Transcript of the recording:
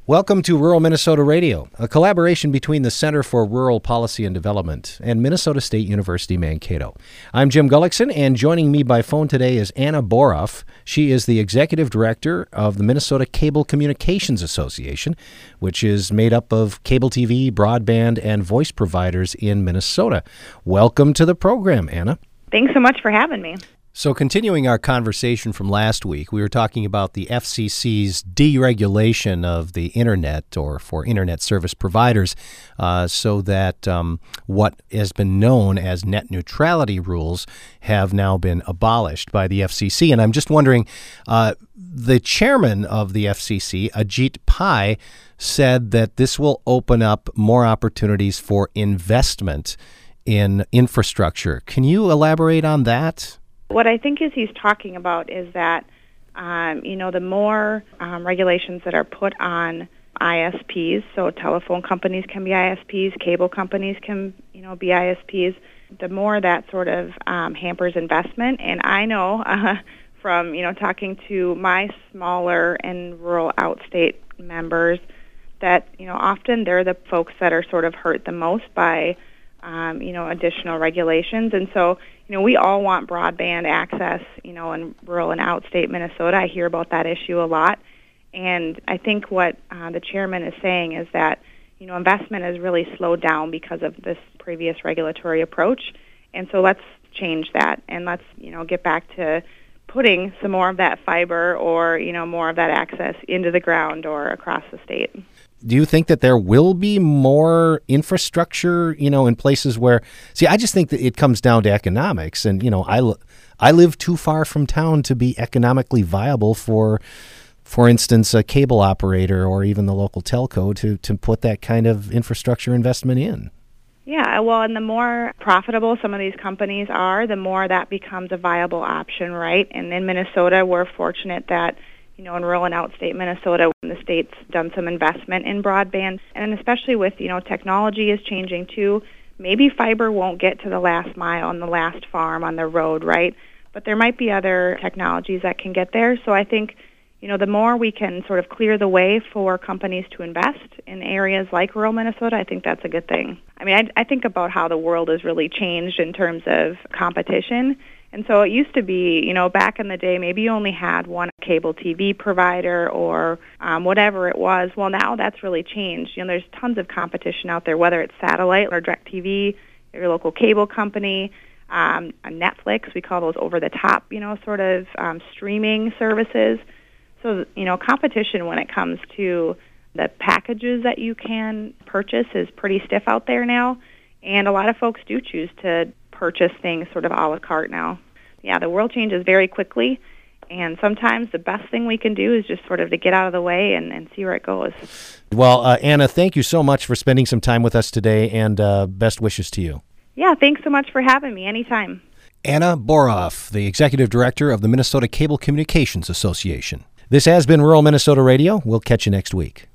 Welcome to Rural Minnesota Radio, a collaboration between the Center for Rural Policy and Development and Minnesota State University Mankato. I'm Jim Gullickson, and joining me by phone today is Anna Boroff. She is the Executive Director of the Minnesota Cable Communications Association, which is made up of cable TV, broadband, and voice providers in Minnesota. Welcome to the program, Anna. Thanks so much for having me. So continuing our conversation from last week, we were talking about the FCC's deregulation of the Internet or for Internet service providers so that what has been known as net neutrality rules have now been abolished by the FCC. And I'm just wondering, the chairman of the FCC, Ajit Pai, said that this will open up more opportunities for investment in infrastructure. Can you elaborate on that? What I think he's talking about is that, the more regulations that are put on ISPs, so telephone companies can be ISPs, cable companies can, be ISPs, the more that sort of hampers investment. And I know from, talking to my smaller and rural outstate members that, often they're the folks that are sort of hurt the most by, additional regulations. And so, we all want broadband access, in rural and outstate Minnesota. I hear about that issue a lot. And I think what the chairman is saying is that, investment has really slowed down because of this previous regulatory approach. And so let's change that and let's, get back to putting some more of that fiber or, more of that access into the ground or across the state. Do you think that there will be more infrastructure, in places where, I just think that it comes down to economics. And, I live too far from town to be economically viable for instance, a cable operator or even the local telco to put that kind of infrastructure investment in. Yeah, well, and the more profitable some of these companies are, the more that becomes a viable option, right? And in Minnesota, we're fortunate that in rural and outstate Minnesota, the state's done some investment in broadband, and especially with, technology is changing too. Maybe fiber won't get to the last mile on the last farm on the road, right? But there might be other technologies that can get there. So I think, the more we can sort of clear the way for companies to invest in areas like rural Minnesota, I think that's a good thing. I mean, I think about how the world has really changed in terms of competition. And so it used to be, back in the day, maybe you only had one cable TV provider or whatever it was. Well, now that's really changed. There's tons of competition out there, whether it's satellite or DirecTV, your local cable company, Netflix. We call those over-the-top, sort of streaming services. So, competition when it comes to the packages that you can purchase is pretty stiff out there now. And a lot of folks do choose to purchase things sort of a la carte now. Yeah, the world changes very quickly, and sometimes the best thing we can do is just sort of to get out of the way and see where it goes. Well, Anna, thank you so much for spending some time with us today, and best wishes to you. Yeah, thanks so much for having me. Anytime. Anna Boroff, the Executive Director of the Minnesota Cable Communications Association. This has been Rural Minnesota Radio. We'll catch you next week.